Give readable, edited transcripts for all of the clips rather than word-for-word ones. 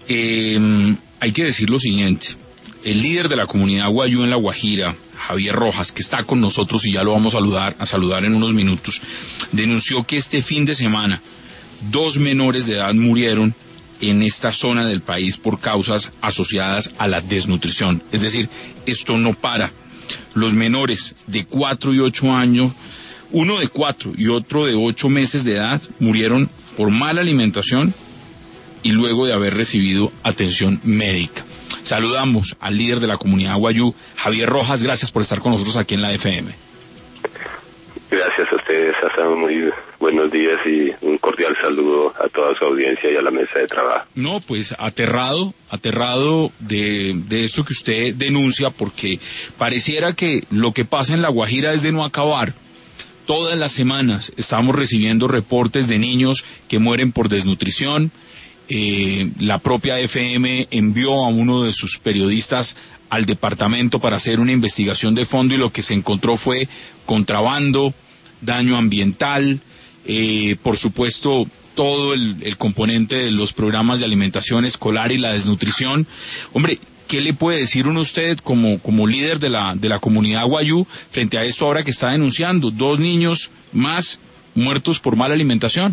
hay que decir lo siguiente. El líder de la comunidad Wayuu en La Guajira, Javier Rojas, que está con nosotros y ya lo vamos a saludar en unos minutos, denunció que este fin de semana 2 menores de edad murieron en esta zona del país por causas asociadas a la desnutrición. Es decir, esto no para. Los menores de 4 y 8 años, uno de 4 y otro de 8 meses de edad, murieron por mala alimentación y luego de haber recibido atención médica. Saludamos al líder de la comunidad Wayuu, Javier Rojas. Gracias por estar con nosotros aquí en la FM. Gracias a ustedes, Hassan. Muy buenos días y un cordial saludo a toda su audiencia y a la mesa de trabajo. No, pues aterrado de esto que usted denuncia, porque pareciera que lo que pasa en La Guajira es de no acabar. Todas las semanas estamos recibiendo reportes de niños que mueren por desnutrición. La propia FM envió a uno de sus periodistas al departamento para hacer una investigación de fondo y lo que se encontró fue contrabando, daño ambiental, por supuesto todo el componente de los programas de alimentación escolar y la desnutrición. Hombre, ¿qué le puede decir uno usted como líder de la comunidad Wayuu frente a esto ahora que está denunciando 2 niños más muertos por mala alimentación?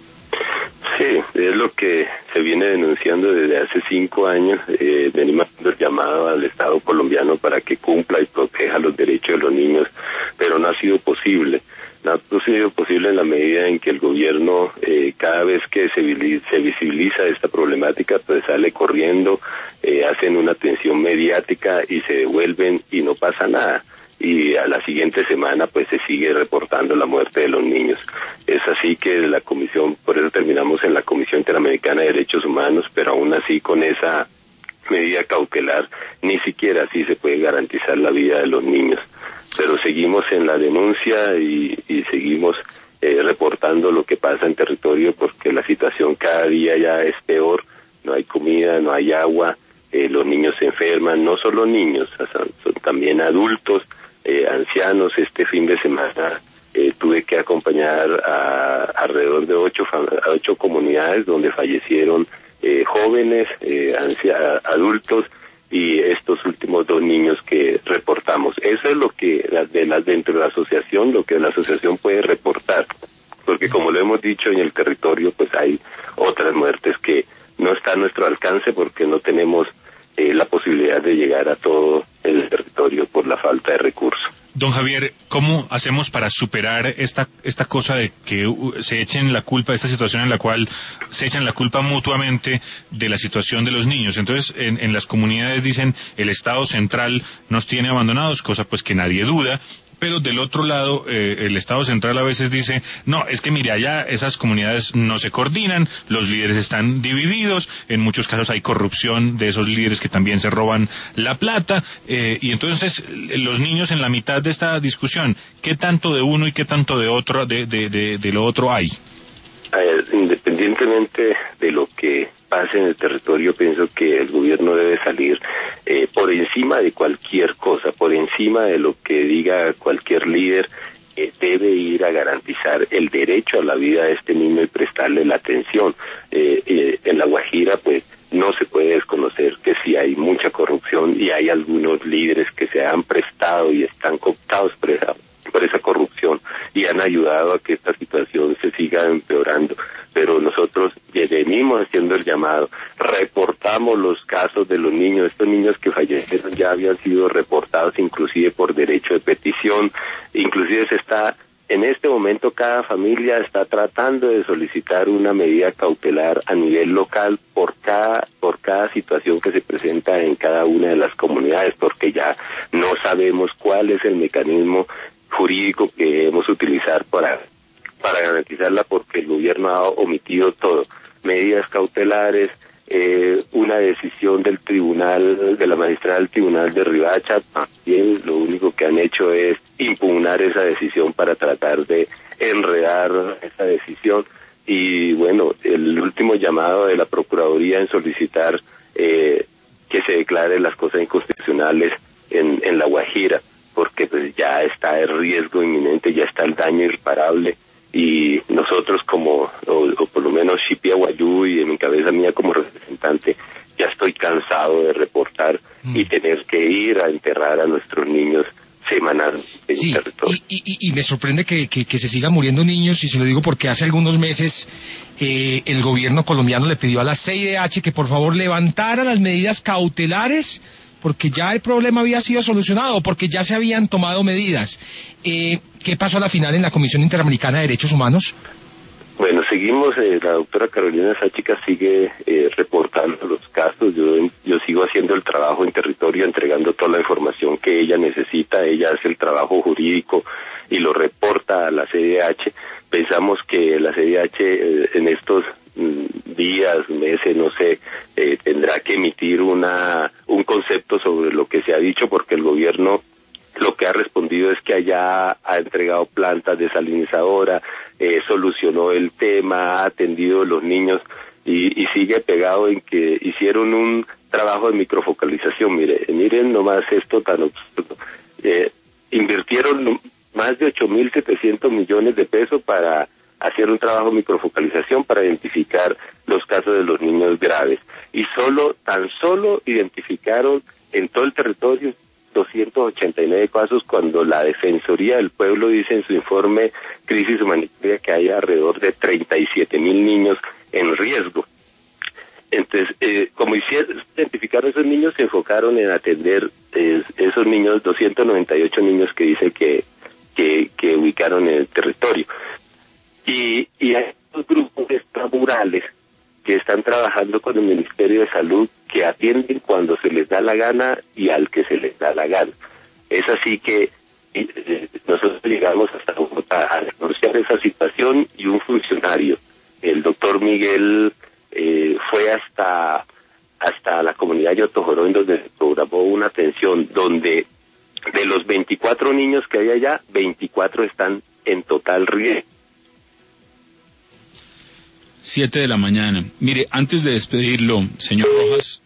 Sí, es lo que se viene denunciando desde hace 5 años. Venimos haciendo el llamado al Estado colombiano para que cumpla y proteja los derechos de los niños, pero no ha sido posible. No ha sido posible en la medida en que el gobierno, cada vez que se visibiliza esta problemática, pues sale corriendo, hacen una atención mediática y se devuelven y no pasa nada. Y a la siguiente semana pues se sigue reportando la muerte de los niños. Es así que la comisión, por eso terminamos en la Comisión Interamericana de Derechos Humanos, pero aún así con esa medida cautelar ni siquiera así se puede garantizar la vida de los niños. Pero seguimos en la denuncia y seguimos reportando lo que pasa en territorio, porque la situación cada día ya es peor. No hay comida, no hay agua, los niños se enferman, no solo niños, son también adultos, ancianos. Este fin de semana tuve que acompañar a alrededor de 8 comunidades donde fallecieron jóvenes, adultos y estos últimos 2 niños que reportamos. Eso es lo que dentro de la asociación, lo que la asociación puede reportar, porque como lo hemos dicho en el territorio, pues hay otras muertes que no está a nuestro alcance porque no tenemos la posibilidad de llegar a todo el territorio por la falta de recursos. Don Javier, ¿cómo hacemos para superar esta cosa de que se echen la culpa, esta situación en la cual se echan la culpa mutuamente de la situación de los niños? Entonces, en las comunidades dicen, el Estado central nos tiene abandonados, cosa pues que nadie duda, pero del otro lado, el Estado central a veces dice, no, es que mire, allá esas comunidades no se coordinan, los líderes están divididos, en muchos casos hay corrupción de esos líderes que también se roban la plata, y entonces los niños en la mitad de esta discusión, ¿qué tanto de uno y qué tanto de otro, de lo otro hay? Independientemente de lo que pase en el territorio, pienso que el gobierno debe salir por encima de cualquier cosa, por encima de lo que diga cualquier líder. Debe ir a garantizar el derecho a la vida de este niño y prestarle la atención. En La Guajira, pues, no se puede desconocer que sí hay mucha corrupción y hay algunos líderes que se han prestado y están cooptados por esa corrupción y han ayudado a que esta situación se siga empeorando. Pero nosotros venimos haciendo el llamado, reportamos los casos de los niños. Estos niños que fallecieron ya habían sido reportados inclusive por derecho de petición, inclusive en este momento cada familia está tratando de solicitar una medida cautelar a nivel local por cada situación que se presenta en cada una de las comunidades, porque ya no sabemos cuál es el mecanismo jurídico que debemos utilizar para garantizarla, porque el gobierno ha omitido todo, medidas cautelares, una decisión del tribunal, de la magistrada del tribunal de Riohacha. También lo único que han hecho es impugnar esa decisión para tratar de enredar esa decisión. Y bueno, el último llamado de la Procuraduría en solicitar que se declare las cosas inconstitucionales en La Guajira, porque pues ya está el riesgo inminente, ya está el daño irreparable. Y nosotros o por lo menos Shipia Wayuu y en cabeza mía como representante, cansado de reportar y tener que ir a enterrar a nuestros niños semanalmente en el territorio. Y me sorprende que se sigan muriendo niños, y se lo digo porque hace algunos meses el gobierno colombiano le pidió a la CIDH que por favor levantara las medidas cautelares porque ya el problema había sido solucionado, porque ya se habían tomado medidas. ¿Qué pasó a la final en la Comisión Interamericana de Derechos Humanos? Bueno, seguimos, la doctora Carolina Sáchica sigue reportando los casos, yo sigo haciendo el trabajo en territorio, entregando toda la información que ella necesita, ella hace el trabajo jurídico y lo reporta a la CIDH. Pensamos que la CIDH en estos días, meses, no sé, tendrá que emitir un concepto sobre lo que se ha dicho, porque el gobierno lo que ha respondido es que allá ha entregado plantas desalinizadoras, solucionó el tema, ha atendido a los niños y sigue pegado en que hicieron un trabajo de microfocalización. Miren nomás esto tan absurdo. Invirtieron más de 8.700 millones de pesos para hacer un trabajo de microfocalización para identificar los casos de los niños graves. Y tan solo identificaron en todo el territorio 289 casos, cuando la Defensoría del Pueblo dice en su informe Crisis Humanitaria que hay alrededor de 37.000 niños en riesgo. Entonces, como identificaron esos niños, se enfocaron en atender esos niños, 298 niños que dice que ubicaron en el territorio. Y hay estos grupos extramurales que están trabajando con el Ministerio de Salud, que atienden cuando se les da la gana y al que se les da la gana. Es así que nosotros llegamos hasta Bogotá a denunciar esa situación, y un funcionario, el doctor Miguel, fue hasta la comunidad de Yotojoró, donde se programó una atención donde de los 24 niños que hay allá, 24 están en total riesgo. 7 de la mañana. Mire, antes de despedirlo, señor Rojas,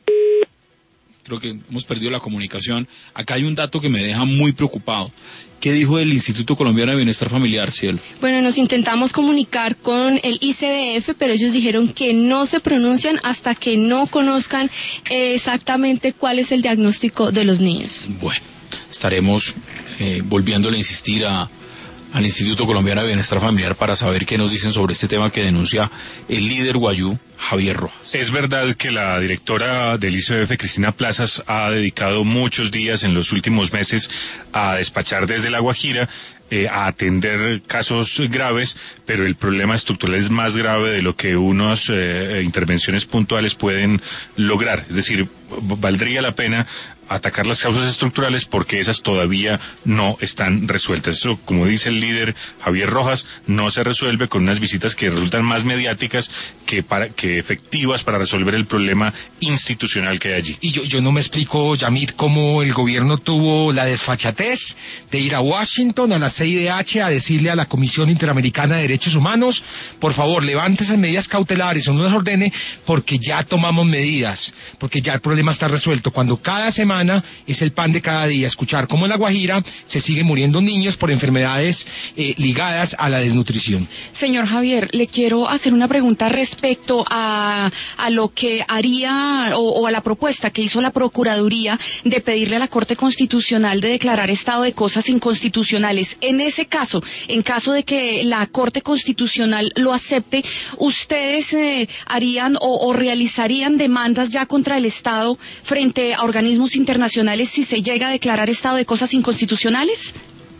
creo que hemos perdido la comunicación. Acá hay un dato que me deja muy preocupado. ¿Qué dijo el Instituto Colombiano de Bienestar Familiar, Cielo? Bueno, nos intentamos comunicar con el ICBF, pero ellos dijeron que no se pronuncian hasta que no conozcan exactamente cuál es el diagnóstico de los niños. Bueno, estaremos volviéndole a insistir al Instituto Colombiano de Bienestar Familiar para saber qué nos dicen sobre este tema que denuncia el líder guayú, Javier Rojas. Es verdad que la directora del ICBF, Cristina Plazas, ha dedicado muchos días en los últimos meses a despachar desde La Guajira, a atender casos graves, pero el problema estructural es más grave de lo que unas intervenciones puntuales pueden lograr. Es decir, valdría la pena atacar las causas estructurales porque esas todavía no están resueltas. Eso, como dice el líder Javier Rojas, no se resuelve con unas visitas que resultan más mediáticas que efectivas para resolver el problema institucional que hay allí. Y yo no me explico, Yamid, cómo el gobierno tuvo la desfachatez de ir a Washington, a la CIDH, a decirle a la Comisión Interamericana de Derechos Humanos, por favor, levante esas medidas cautelares o no las ordene, porque ya tomamos medidas, porque ya el problema está resuelto. Cuando cada semana es el pan de cada día escuchar cómo en La Guajira se siguen muriendo niños por enfermedades ligadas a la desnutrición. Señor Javier, le quiero hacer una pregunta respecto a lo que haría o a la propuesta que hizo la Procuraduría de pedirle a la Corte Constitucional de declarar estado de cosas inconstitucionales. En ese caso, en caso de que la Corte Constitucional lo acepte, ¿ustedes harían o realizarían demandas ya contra el Estado frente a organismos internacionales si se llega a declarar estado de cosas inconstitucionales?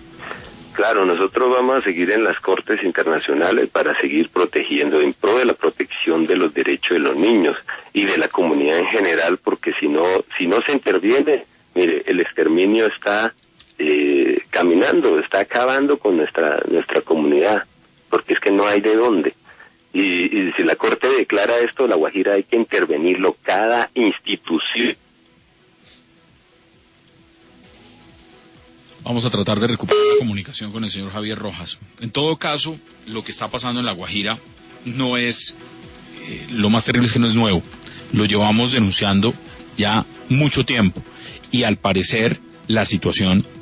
Claro, nosotros vamos a seguir en las cortes internacionales para seguir protegiendo, en pro de la protección de los derechos de los niños y de la comunidad en general, porque si no se interviene, mire, el exterminio está caminando, está acabando con nuestra comunidad, porque es que no hay de dónde. Y si la Corte declara esto, La Guajira hay que intervenirlo, cada institución. Vamos a tratar de recuperar la comunicación con el señor Javier Rojas. En todo caso, lo que está pasando en La Guajira no es, lo más terrible es que no es nuevo. Lo llevamos denunciando ya mucho tiempo y al parecer la situación